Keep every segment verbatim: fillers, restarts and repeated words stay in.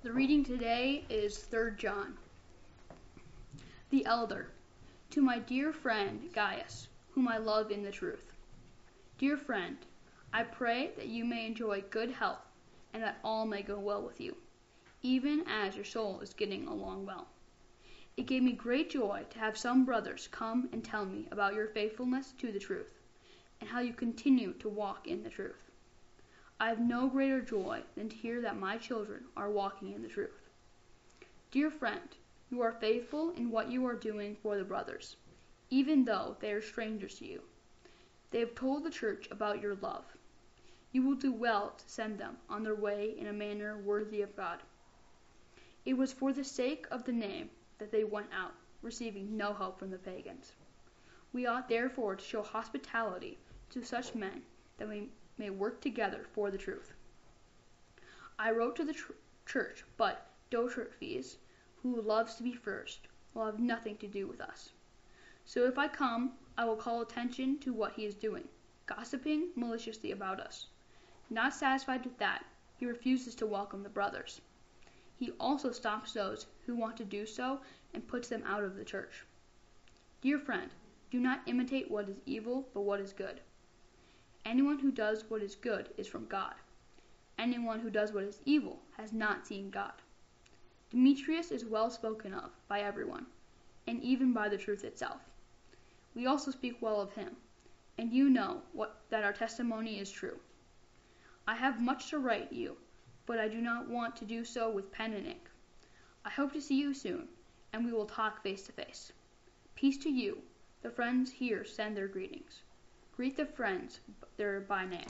The reading today is Third John. The elder, to my dear friend Gaius, whom I love in the truth. Dear friend, I pray that you may enjoy good health and that all may go well with you, even as your soul is getting along well. It gave me great joy to have some brothers come and tell me about your faithfulness to the truth and how you continue to walk in the truth. I have no greater joy than to hear that my children are walking in the truth. Dear friend, you are faithful in what you are doing for the brothers, even though they are strangers to you. They have told the church about your love. You will do well to send them on their way in a manner worthy of God. It was for the sake of the name that they went out, receiving no help from the pagans. We ought therefore to show hospitality to such men that we may work together for the truth. I wrote to the tr- church, but Diotrephes, who loves to be first, will have nothing to do with us. So if I come, I will call attention to what he is doing, gossiping maliciously about us. Not satisfied with that, he refuses to welcome the brothers. He also stops those who want to do so and puts them out of the church. Dear friend, do not imitate what is evil, but what is good. Anyone who does what is good is from God. Anyone who does what is evil has not seen God. Demetrius is well spoken of by everyone, and even by the truth itself. We also speak well of him, and you know what, that our testimony is true. I have much to write you, but I do not want to do so with pen and ink. I hope to see you soon, and we will talk face to face. Peace to you. The friends here send their greetings. Greet the friends there by name.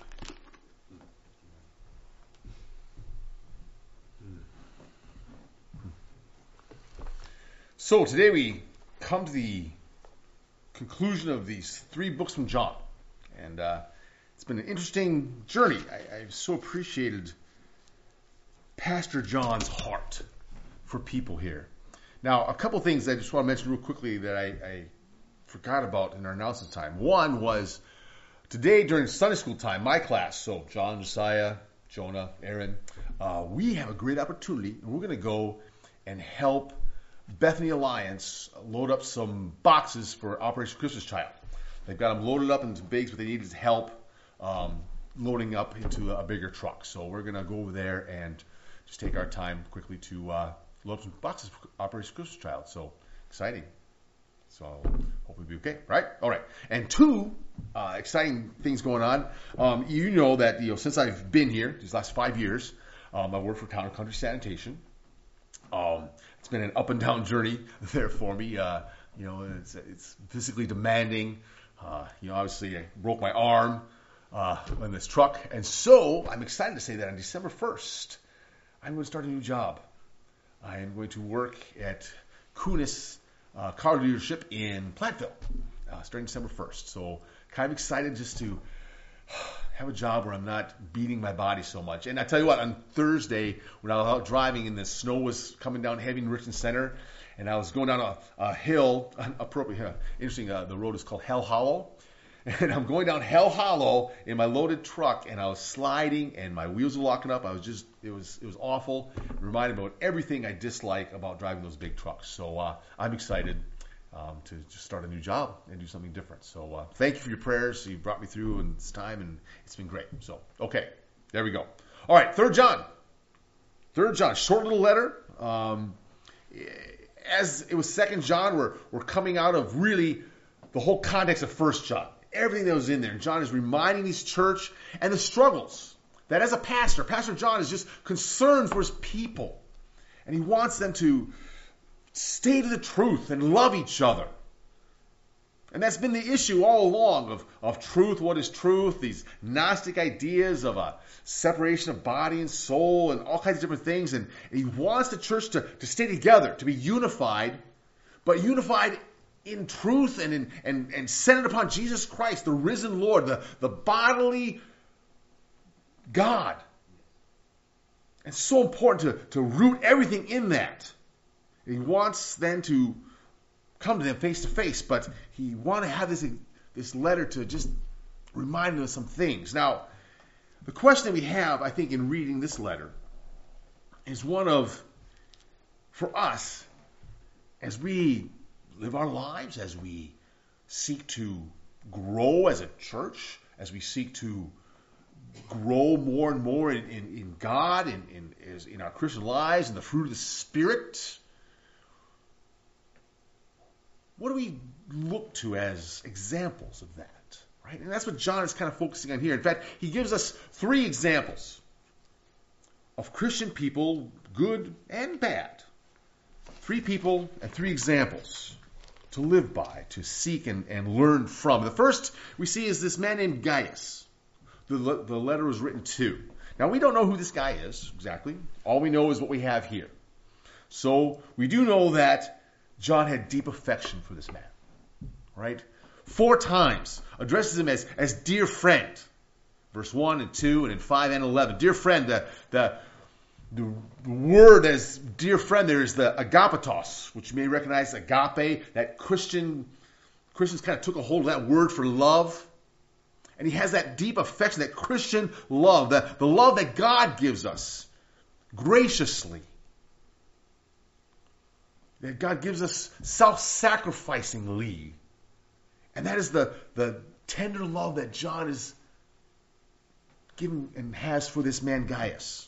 So today we come to the conclusion of these three books from John. And uh, it's been an interesting journey. I, I've so appreciated Pastor John's heart for people here. Now, a couple things I just want to mention real quickly that I, I forgot about in our announcement time. One was today during Sunday school time, my class, so John, Josiah, Jonah, Aaron, uh, we have a great opportunity, and we're going to go and help Bethany Alliance load up some boxes for Operation Christmas Child. They've got them loaded up into bags, but they needed help um, loading up into a bigger truck. So we're going to go over there and just take our time quickly to uh, load up some boxes for Operation Christmas Child. So exciting. So hopefully we'll be okay, right? All right. And two uh, exciting things going on. Um, you know that you know since I've been here these last five years, um, I worked for Town and Country Sanitation. Um, it's been an up and down journey there for me. Uh, you know, it's it's physically demanding. Uh, you know, obviously I broke my arm uh, in this truck, and so I'm excited to say that on December first, I'm going to start a new job. I am going to work at Kunis uh, Car Dealership in Platteville, uh, starting December first. So kind of excited just to have a job where I'm not beating my body so much. And I tell you what, on Thursday, when I was out driving and the snow was coming down heavy in Richmond Center, and I was going down a, a hill, appropriate, uh, interesting, uh, the road is called Hell Hollow, and I'm going down Hell Hollow in my loaded truck, and I was sliding, and my wheels were locking up. I was just, it was it was awful. It reminded me of everything I dislike about driving those big trucks. So uh, I'm excited Um, to just start a new job and do something different. So uh, thank you for your prayers. You brought me through in this time, and it's been great. So, okay, there we go. All right, Third John. Third John, short little letter. Um, as it was Second John, we're, we're coming out of really the whole context of First John. Everything that was in there. And John is reminding his church and the struggles that as a pastor, Pastor John is just concerned for his people. And he wants them to stay to the truth and love each other. And that's been the issue all along of, of truth, what is truth, these Gnostic ideas of a separation of body and soul and all kinds of different things. And he wants the church to, to stay together, to be unified, but unified in truth and, in, and, and centered upon Jesus Christ, the risen Lord, the, the bodily God. It's so important to, to root everything in that. He wants then to come to them face to face, but he wants to have this, this letter to just remind them of some things. Now, the question that we have, I think, in reading this letter is one of, for us, as we live our lives, as we seek to grow as a church, as we seek to grow more and more in, in, in God, in, in, in our Christian lives, in the fruit of the Spirit, what do we look to as examples of that? Right? And that's what John is kind of focusing on here. In fact, he gives us three examples of Christian people, good and bad. Three people and three examples to live by, to seek and, and learn from. The first we see is this man named Gaius. The, the letter was written to. Now, we don't know who this guy is exactly. All we know is what we have here. So, we do know that John had deep affection for this man. Right? Four times addresses him as, as dear friend. Verse one and two and in five and eleven. Dear friend, the, the, the word that is dear friend there is the agapetos, which you may recognize agape, that Christian, Christians kind of took a hold of that word for love. And he has that deep affection, that Christian love, the, the love that God gives us graciously. That God gives us self-sacrificingly. And that is the, the tender love that John is given and has for this man Gaius.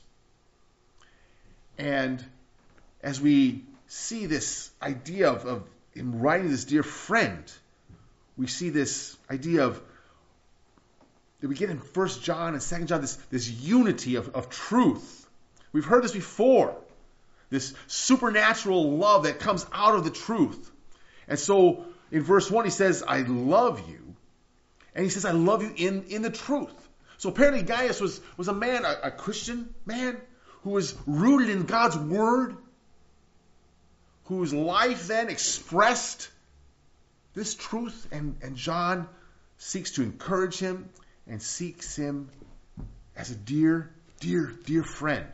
And as we see this idea of, of in writing this dear friend, we see this idea of that we get in First John and Second John, this, this unity of, of truth. We've heard this before. This supernatural love that comes out of the truth. And so in verse one he says, I love you. And he says, I love you in, in the truth. So apparently Gaius was, was a man, a, a Christian man, who was rooted in God's word, whose life then expressed this truth. And, and John seeks to encourage him and seeks him as a dear, dear, dear friend.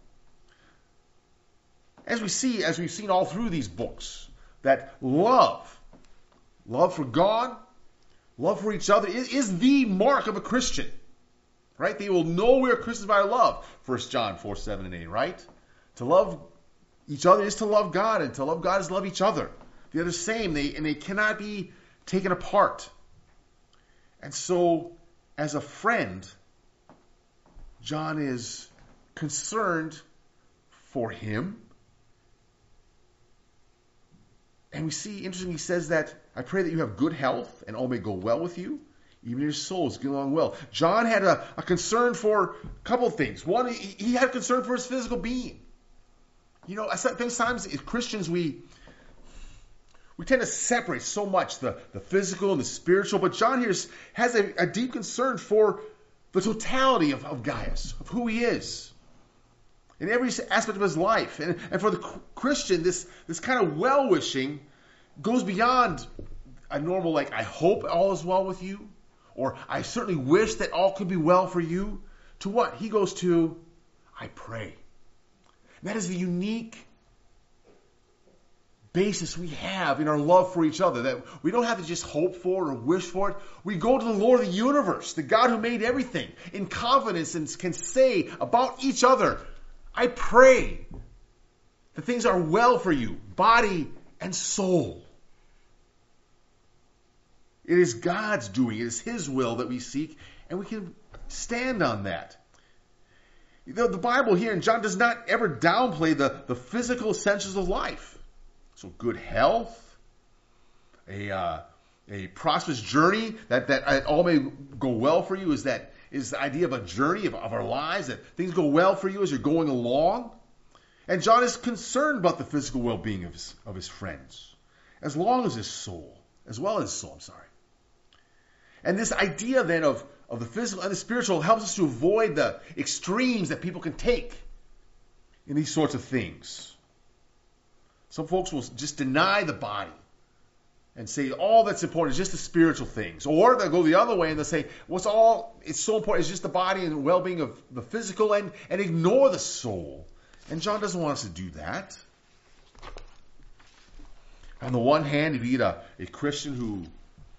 As we see, as we've seen all through these books, that love, love for God, love for each other is, is the mark of a Christian. Right? They will know we are Christians by our love. First John four, seven, and eight, right? To love each other is to love God, and to love God is to love each other. They are the same, they, and they cannot be taken apart. And so, as a friend, John is concerned for him. And we see, interestingly, he says that, I pray that you have good health and all may go well with you, even your souls get along well. John had a, a concern for a couple of things. One, he, he had a concern for his physical being. You know, sometimes as Christians, we we tend to separate so much the, the physical and the spiritual, but John here has a, a deep concern for the totality of, of Gaius, of who he is, in every aspect of his life. And, and for the Christian, this, this kind of well-wishing goes beyond a normal, like, I hope all is well with you, or I certainly wish that all could be well for you, to what? He goes to, I pray. That is the unique basis we have in our love for each other, that we don't have to just hope for it or wish for it. We go to the Lord of the universe, the God who made everything, in confidence and can say about each other, I pray that things are well for you, body and soul. It is God's doing. It is His will that we seek, and we can stand on that. The, the Bible here, and John does not ever downplay the, the physical essentials of life. So good health, a uh, a prosperous journey, that, that all may go well for you, is that is the idea of a journey of, of our lives, that things go well for you as you're going along. And John is concerned about the physical well-being of his, of his friends, as long as his soul, as well as his soul, I'm sorry. And this idea then of, of the physical and the spiritual helps us to avoid the extremes that people can take in these sorts of things. Some folks will just deny the body and say all that's important is just the spiritual things. Or they'll go the other way and they'll say what's all it's so important is just the body and the well-being of the physical, and, and ignore the soul. And John doesn't want us to do that. On the one hand, if you get a, a Christian who...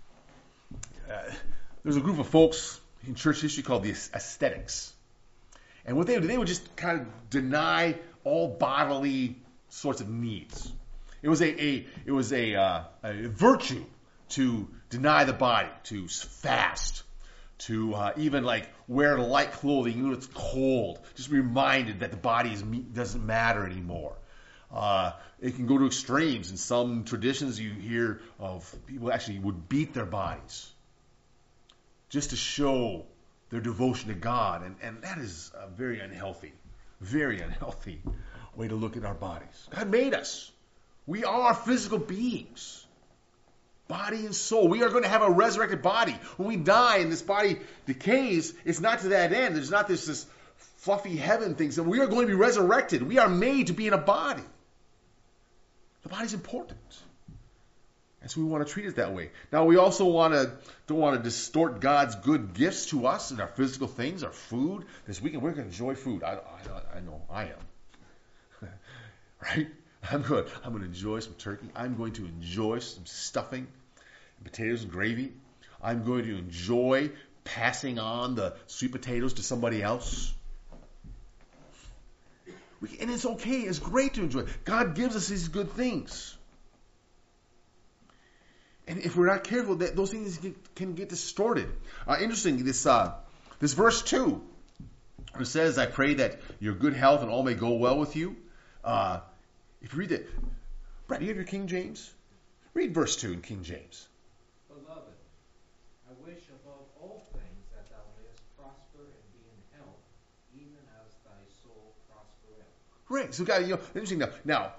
Uh, there's a group of folks in church history called the ascetics. And what they would do, they would just kind of deny all bodily sorts of needs. It was a, a it was a, uh, a virtue to deny the body, to fast, to uh, even like wear light clothing even when it's cold. Just be reminded that the body is, doesn't matter anymore. Uh, it can go to extremes. In some traditions, you hear of people actually would beat their bodies just to show their devotion to God, and, and that is a very unhealthy, very unhealthy way to look at our bodies. God made us. We are physical beings, body and soul. We are going to have a resurrected body. When we die and this body decays, it's not to that end. There's not this, this fluffy heaven thing. So we are going to be resurrected. We are made to be in a body. The body's important. And so we want to treat it that way. Now, we also want to don't want to distort God's good gifts to us and our physical things, our food. This weekend, we're going to enjoy food. I, I, I know I am. Right? I'm good. I'm going to enjoy some turkey. I'm going to enjoy some stuffing, potatoes and gravy. I'm going to enjoy passing on the sweet potatoes to somebody else. We, and it's okay. It's great to enjoy. God gives us these good things. And if we're not careful, that those things can, can get distorted. Uh, interesting, this uh, this verse two, it says, I pray that your good health and all may go well with you. Uh, if you read it, Brad, do you have your King James? Read verse two in King James. Beloved, I wish above all things that thou mayest prosper and be in health, even as thy soul prospereth. Right. So, God, you know, interesting. Now, now,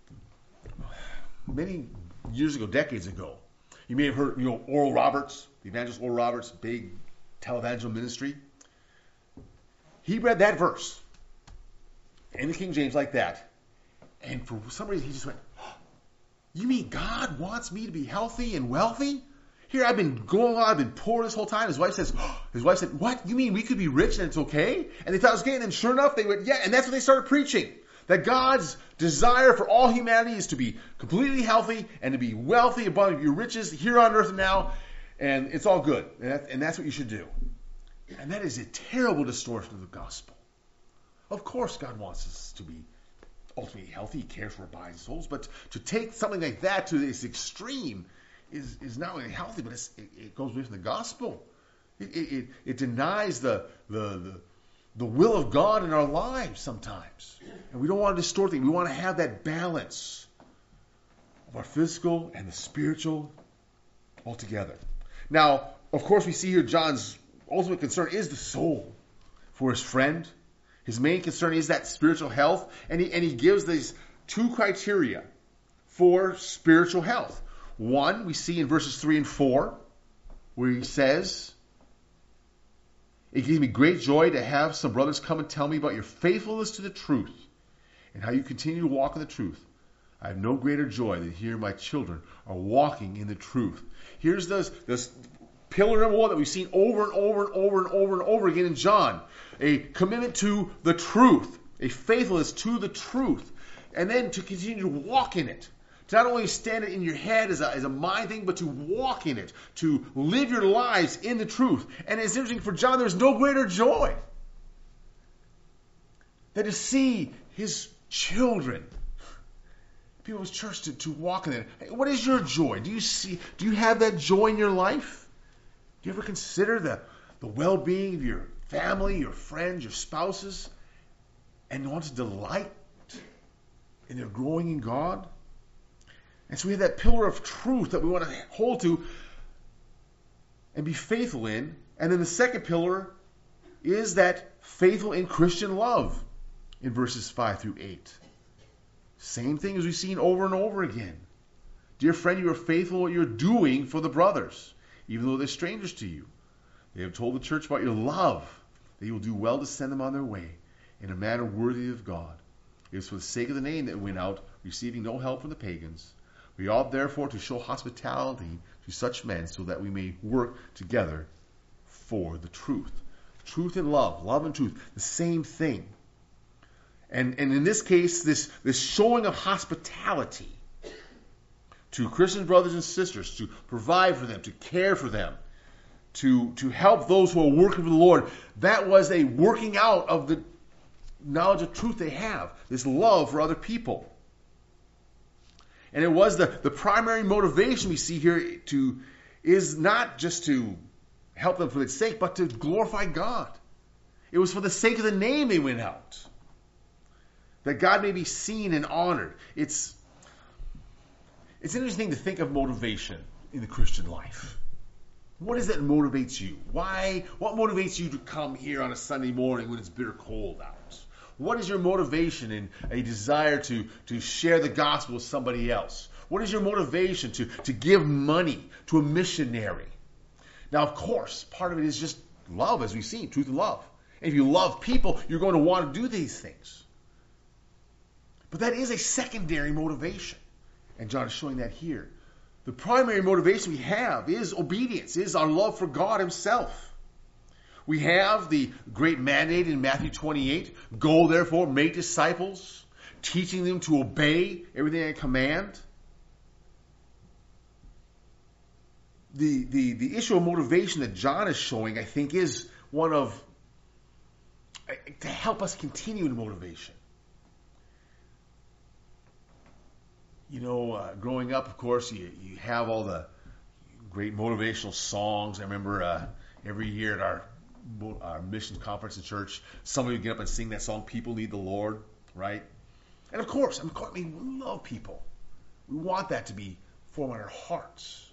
many years ago, decades ago, you may have heard, you know, Oral Roberts, the evangelist Oral Roberts, big televangel ministry. He read that verse in the King James like that, and for some reason he just went, oh, you mean God wants me to be healthy and wealthy? Here I've been going on, I've been poor this whole time. His wife says, oh, his wife said, what? You mean we could be rich and it's okay? And they thought it was okay, and then sure enough they went, yeah, and that's what they started preaching. That God's desire for all humanity is to be completely healthy and to be wealthy, abundant, your riches here on earth and now, and it's all good. And, that, and that's what you should do. And that is a terrible distortion of the gospel. Of course God wants us to be ultimately healthy. He cares for our bodies and souls. But to take something like that to this extreme is, is not only healthy, but it's, it, it goes away from the gospel. It, it, it denies the, the, the, the will of God in our lives sometimes. And we don't want to distort things. We want to have that balance of our physical and the spiritual all together. Now, of course, we see here John's ultimate concern is the soul for his friend. His main concern is that spiritual health. And he, and he gives these two criteria for spiritual health. One, we see in verses three and four, where he says, it gives me great joy to have some brothers come and tell me about your faithfulness to the truth and how you continue to walk in the truth. I have no greater joy than hear my children are walking in the truth. Here's this, this pillar number one that we've seen over and over and over and over and over again in John. A commitment to the truth, a faithfulness to the truth, and then to continue to walk in it. To not only stand it in your head as a, as a mind thing, but to walk in it, to live your lives in the truth. And it's interesting, for John, there's no greater joy than to see his children, people of his church, to, to walk in it. Hey, what is your joy? Do you see? Do you have that joy in your life? Do you ever consider the, the well-being of your family, your friends, your spouses, and want to delight in their growing in God? And so we have that pillar of truth that we want to hold to and be faithful in. And then the second pillar is that faithful in Christian love in verses five through eight. Same thing as we've seen over and over again. Dear friend, you are faithful in what you're doing for the brothers, even though they're strangers to you. They have told the church about your love, that you will do well to send them on their way in a manner worthy of God. It is for the sake of the name that we went out, receiving no help from the pagans. We ought therefore to show hospitality to such men so that we may work together for the truth. Truth and love, love and truth, the same thing. And, and in this case, this, this showing of hospitality to Christian brothers and sisters, to provide for them, to care for them, to, to help those who are working for the Lord. That was a working out of the knowledge of truth they have, this love for other people. And it was the, the primary motivation we see here to is not just to help them for its sake, but to glorify God. It was for the sake of the name they went out, that God may be seen and honored. It's it's interesting to think of motivation in the Christian life. What is it that motivates you? Why? What motivates you to come here on a Sunday morning when it's bitter cold out? What is your motivation in a desire to, to share the gospel with somebody else? What is your motivation to, to give money to a missionary? Now, of course, part of it is just love, as we've seen, truth and love. And if you love people, you're going to want to do these things. But that is a secondary motivation. And John is showing that here. The primary motivation we have is obedience, is our love for God himself. We have the great mandate in Matthew twenty-eight, go therefore, make disciples, teaching them to obey everything I command. The, the, the issue of motivation that John is showing, I think, is one of, to help us continue in motivation. You know, uh, growing up, of course, you, you have all the great motivational songs. I remember uh, every year at our our missions conference in church, somebody would get up and sing that song, People Need the Lord, right? And of course, I mean, we love people. We want that to be formed in our hearts.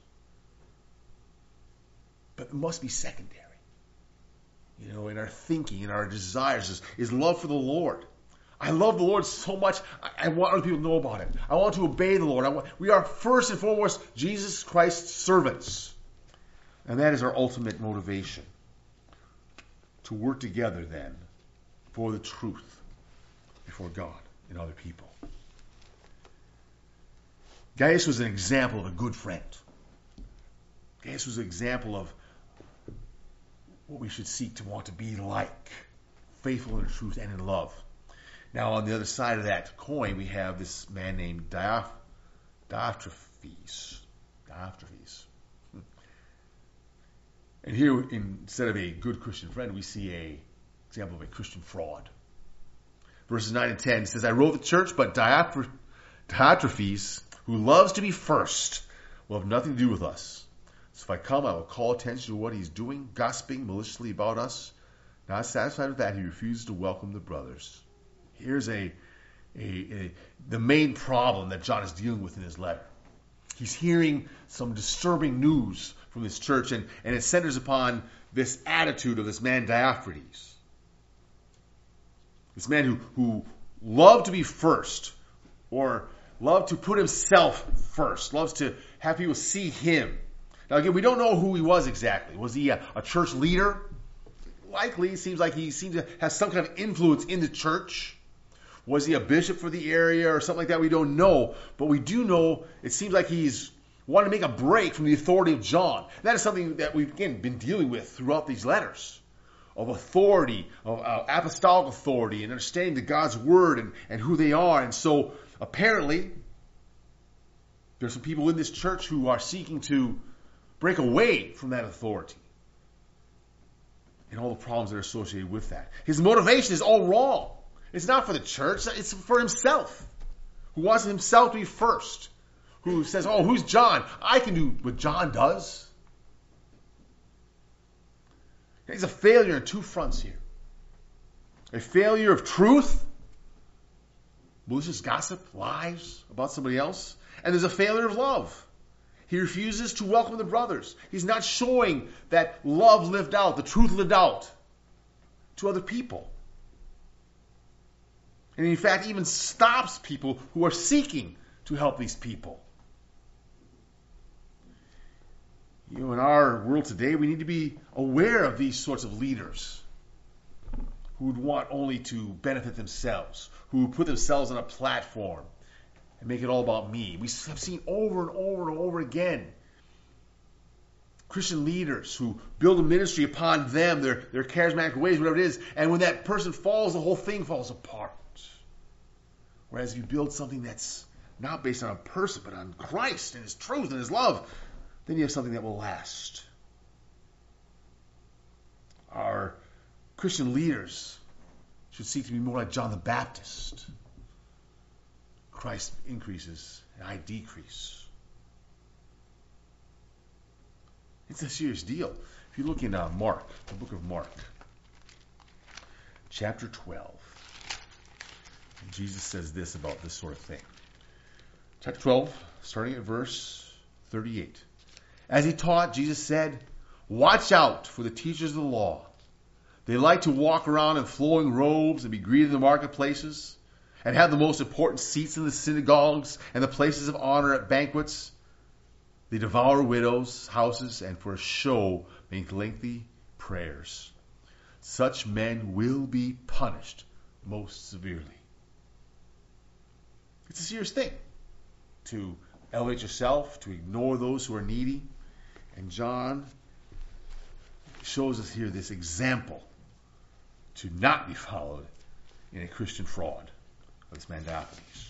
But it must be secondary. You know, in our thinking, in our desires, is, is love for the Lord. I love the Lord so much, I, I want other people to know about it. I want to obey the Lord. I want, we are first and foremost Jesus Christ's servants. And that is our ultimate motivation. To work together then for the truth before God and other people. Gaius was an example of a good friend. Gaius was an example of what we should seek to want to be like, faithful in the truth and in love. Now on the other side of that coin we have this man named Diotrephes. Diotrephes. And here, instead of a good Christian friend, we see an example of a Christian fraud. Verses nine and ten says, I wrote the church, but Diotrephes, who loves to be first, will have nothing to do with us. So if I come, I will call attention to what he's doing, gossiping maliciously about us. Not satisfied with that, he refuses to welcome the brothers. Here's a, a, a the main problem that John is dealing with in his letter. He's hearing some disturbing news from this church, and, and it centers upon this attitude of this man Diotrephes. This man who, who loved to be first, or loved to put himself first, loves to have people see him. Now again, we don't know who he was exactly. Was he a, a church leader? Likely, it seems like he seems to have some kind of influence in the church. Was he a bishop for the area or something like that? We don't know. But we do know it seems like he's wanted to make a break from the authority of John. That is something that we've, again, been dealing with throughout these letters. Of authority, of uh, apostolic authority, and understanding the God's word and, and who they are. And so, apparently, there's some people in this church who are seeking to break away from that authority. And all the problems that are associated with that. His motivation is all wrong. It's not for the church, it's for himself. Who wants himself to be first. Who says, oh, who's John? I can do what John does. He's a failure on two fronts here. A failure of truth, malicious gossip, lies about somebody else. And there's a failure of love. He refuses to welcome the brothers. He's not showing that love lived out, the truth lived out to other people. And in fact, even stops people who are seeking to help these people. You know, in our world today, we need to be aware of these sorts of leaders who would want only to benefit themselves, who would put themselves on a platform and make it all about me. We have seen over and over and over again Christian leaders who build a ministry upon them, their, their charismatic ways, whatever it is, and when that person falls, the whole thing falls apart. Whereas if you build something that's not based on a person, but on Christ and His truth and His love, then you have something that will last. Our Christian leaders should seek to be more like John the Baptist. Christ increases and I decrease. It's a serious deal. If you look in uh, Mark, the book of Mark, chapter twelve, Jesus says this about this sort of thing. Chapter twelve, starting at verse thirty-eight. As he taught, Jesus said, "Watch out for the teachers of the law. They like to walk around in flowing robes and be greeted in the marketplaces and have the most important seats in the synagogues and the places of honor at banquets. They devour widows' houses and for a show make lengthy prayers. Such men will be punished most severely." It's a serious thing to elevate yourself, to ignore those who are needy. And John shows us here this example to not be followed in a Christian fraud of this man Diotrephes.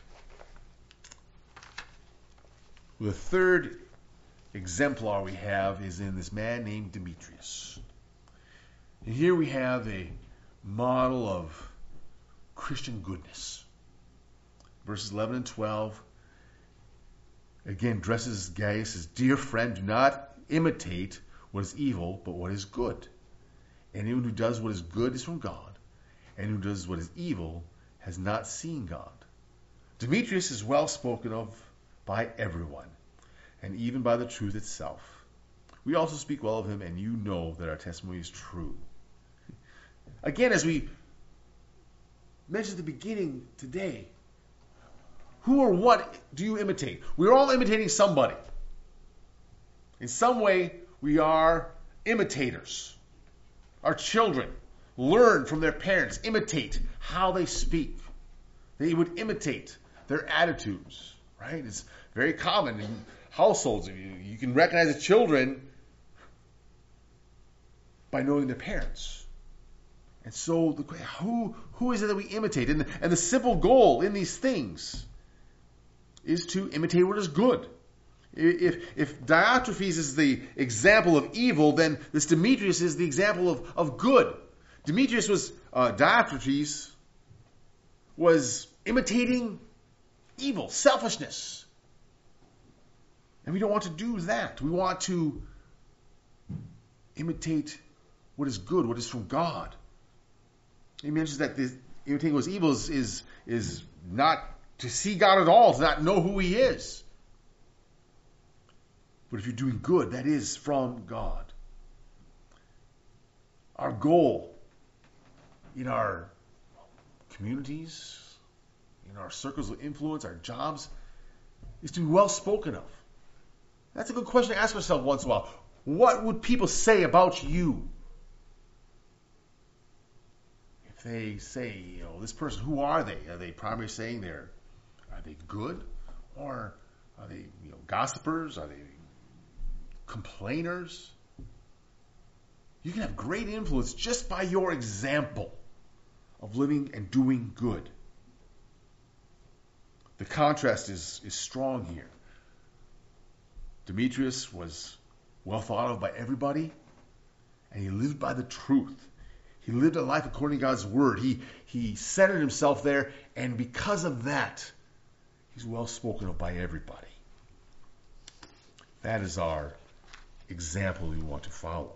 The third exemplar we have is in this man named Demetrius. And here we have a model of Christian goodness. Verses eleven and twelve, again, dresses Gaius as dear friend. Do not imitate what is evil, but what is good. Anyone who does what is good is from God, and who does what is evil has not seen God. Demetrius is well spoken of by everyone, and even by the truth itself. We also speak well of him, and you know that our testimony is true. Again, as we mentioned at the beginning today, who or what do you imitate? We're all imitating somebody. In some way, we are imitators. Our children learn from their parents, imitate how they speak. They would imitate their attitudes, right? It's very common in households. You, you can recognize the children by knowing their parents. And so, the, who who is it that we imitate? And, and the simple goal in these things is to imitate what is good. If, if Diotrephes is the example of evil, then this Demetrius is the example of, of good. Demetrius was, uh, Diotrephes was imitating evil, selfishness. And we don't want to do that. We want to imitate what is good, what is from God. He mentions that this imitating what is evil is, is, is not to see God at all, to not know who He is. But if you're doing good, that is from God. Our goal in our communities, in our circles of influence, our jobs, is to be well spoken of. That's a good question to ask yourself once in a while. What would people say about you? If they say, you know, this person, who are they? Are they primarily saying they're, are they good? Or are they, you know, gossipers? Are they complainers? You can have great influence just by your example of living and doing good. The contrast is, is strong here. Demetrius was well thought of by everybody, and he lived by the truth. He lived a life according to God's word. He, he centered himself there, and because of that, he's well spoken of by everybody. That is our example we want to follow.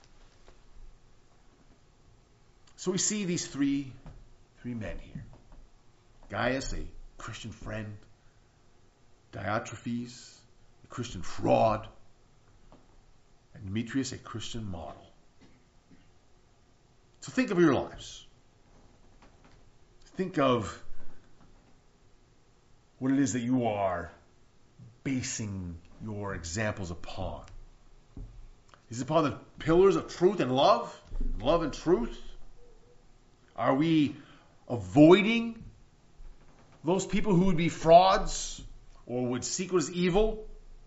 So we see these three, three men here. Gaius, a Christian friend. Diotrephes, a Christian fraud. And Demetrius, a Christian model. So think of your lives. Think of what it is that you are basing your examples upon. Is it upon the pillars of truth and love? Love and truth? Are we avoiding those people who would be frauds or would seek what is evil?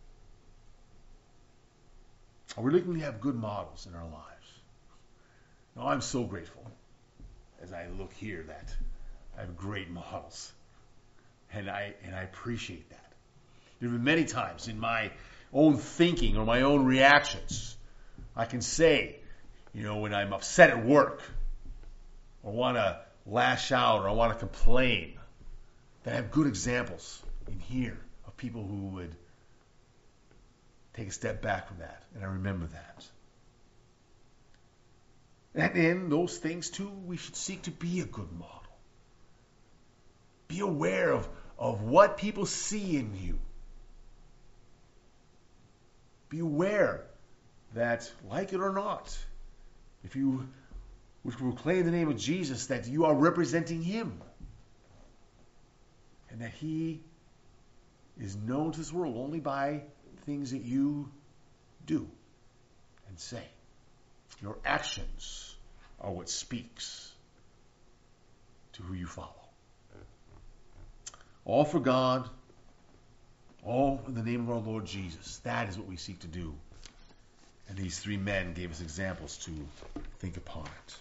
Are we looking to have good models in our lives? No, I'm so grateful as I look here that I have great models. And I and I appreciate that. There have been many times in my own thinking or my own reactions, I can say, you know, when I'm upset at work, or want to lash out, or I want to complain, that I have good examples in here of people who would take a step back from that, and I remember that. And in those things, too, we should seek to be a good model. Be aware of, of what people see in you. Be aware that, like it or not, if you would proclaim the name of Jesus, that you are representing Him. And that He is known to this world only by things that you do and say. Your actions are what speaks to who you follow. All for God, all in the name of our Lord Jesus. That is what we seek to do. And these three men gave us examples to think upon it.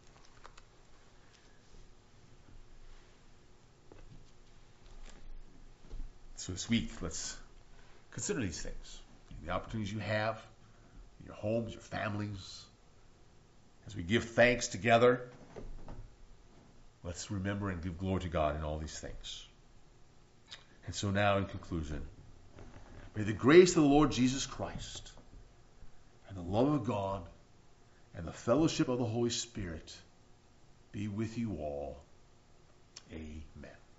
So this week, let's consider these things. The opportunities you have, in your homes, your families. As we give thanks together, let's remember and give glory to God in all these things. And so now, in conclusion, may the grace of the Lord Jesus Christ and the love of God and the fellowship of the Holy Spirit be with you all. Amen.